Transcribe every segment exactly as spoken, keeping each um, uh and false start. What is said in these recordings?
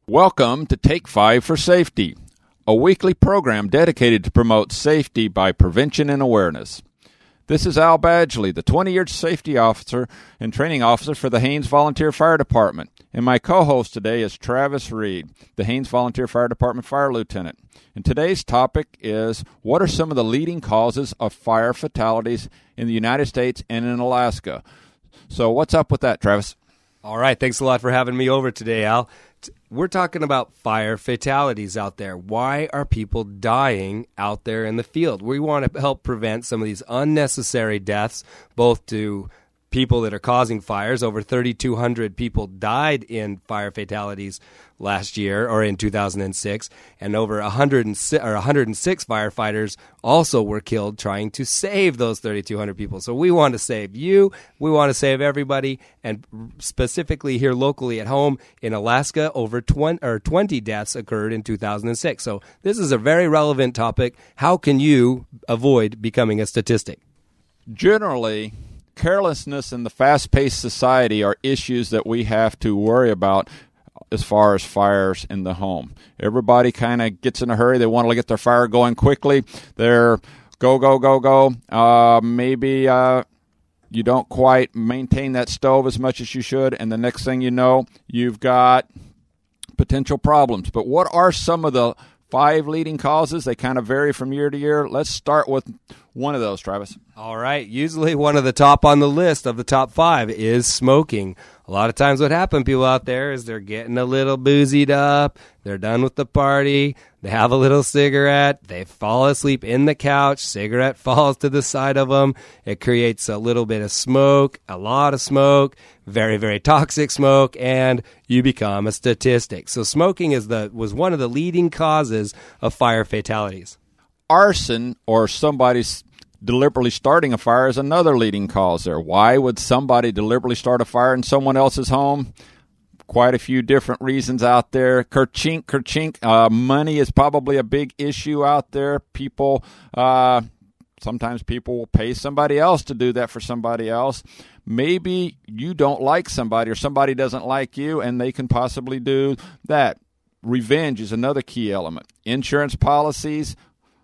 Welcome to Take Five for Safety, a weekly program dedicated to promote safety by prevention and awareness. This is Al Badgley, the twenty-year safety officer and training officer for the Haines Volunteer Fire Department, and my co-host today is Travis Reed, the Haines Volunteer Fire Department Fire Lieutenant. And today's topic is, what are some of the leading causes of fire fatalities in the United States and in Alaska? So what's up with that, Travis? All right, thanks a lot for having me over today, Al. We're talking about fire fatalities out there. Why are people dying out there in the field? We want to help prevent some of these unnecessary deaths, both to people that are causing fires. Over thirty-two hundred people died in fire fatalities last year, or in two thousand six, and over one hundred six, or one hundred six firefighters also were killed trying to save those thirty-two hundred people. So we want to save you, we want to save everybody, and specifically here locally at home in Alaska, over twenty, or twenty deaths occurred in two thousand six. So this is a very relevant topic. How can you avoid becoming a statistic? Generally, carelessness in the fast-paced society are issues that we have to worry about as far as fires in the home. Everybody kind of gets in a hurry. They want to get their fire going quickly. They're go, go, go, go. Uh, maybe uh, you don't quite maintain that stove as much as you should, and the next thing you know, you've got potential problems. But what are some of the five leading causes? They kind of vary from year to year. Let's start with one of those, Travis. All right. Usually one of the top on the list of the top five is smoking. A lot of times what happens, people out there, is they're getting a little boozied up. They're done with the party. They have a little cigarette. They fall asleep in the couch. Cigarette falls to the side of them. It creates a little bit of smoke, a lot of smoke, very, very toxic smoke, and you become a statistic. So smoking is the was one of the leading causes of fire fatalities. Arson, or somebody's deliberately starting a fire, is another leading cause there. Why would somebody deliberately start a fire in someone else's home? Quite a few different reasons out there. Kerchink, kerchink. Uh, money is probably a big issue out there. People, uh, sometimes people will pay somebody else to do that for somebody else. Maybe you don't like somebody, or somebody doesn't like you, and they can possibly do that. Revenge is another key element. Insurance policies,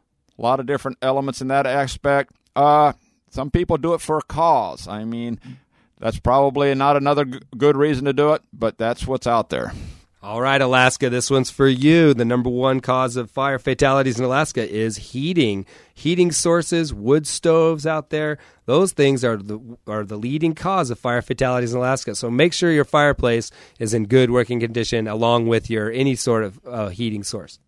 a lot of different elements in that aspect. Uh, some people do it for a cause. I mean, that's probably not another g- good reason to do it, but that's what's out there. All right, Alaska, this one's for you. The number one cause of fire fatalities in Alaska is heating. Heating sources, wood stoves out there, those things are the are the leading cause of fire fatalities in Alaska. So make sure your fireplace is in good working condition, along with your any sort of uh, heating source.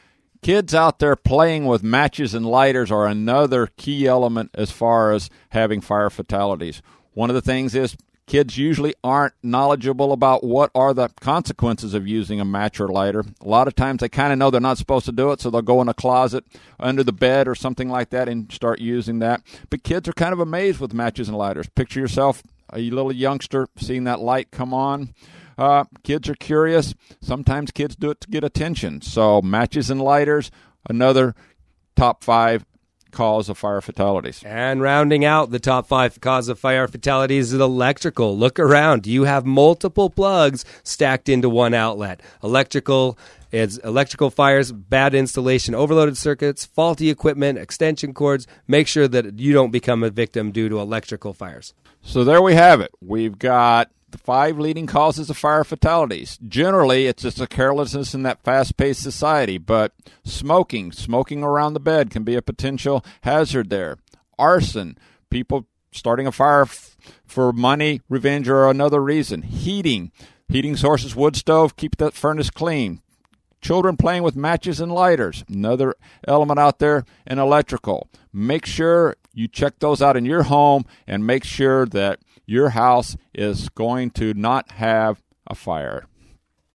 Kids out there playing with matches and lighters are another key element as far as having fire fatalities. One of the things is kids usually aren't knowledgeable about what are the consequences of using a match or lighter. A lot of times they kind of know they're not supposed to do it, so they'll go in a closet under the bed or something like that and start using that. But kids are kind of amazed with matches and lighters. Picture yourself, a little youngster, seeing that light come on. Uh, kids are curious. Sometimes kids do it to get attention. So matches and lighters, another top five cause of fire fatalities. And rounding out the top five cause of fire fatalities is electrical. Look around. Do you have multiple plugs stacked into one outlet? Electrical is electrical fires, bad installation, overloaded circuits, faulty equipment, extension cords. Make sure that you don't become a victim due to electrical fires. So there we have it. We've got the five leading causes of fire fatalities. Generally, it's just a carelessness in that fast-paced society, but smoking, smoking around the bed can be a potential hazard there. Arson, people starting a fire f- for money, revenge, or another reason. Heating, heating sources, wood stove, keep that furnace clean. Children playing with matches and lighters, another element out there. And electrical. Make sure you check those out in your home and make sure that your house is going to not have a fire.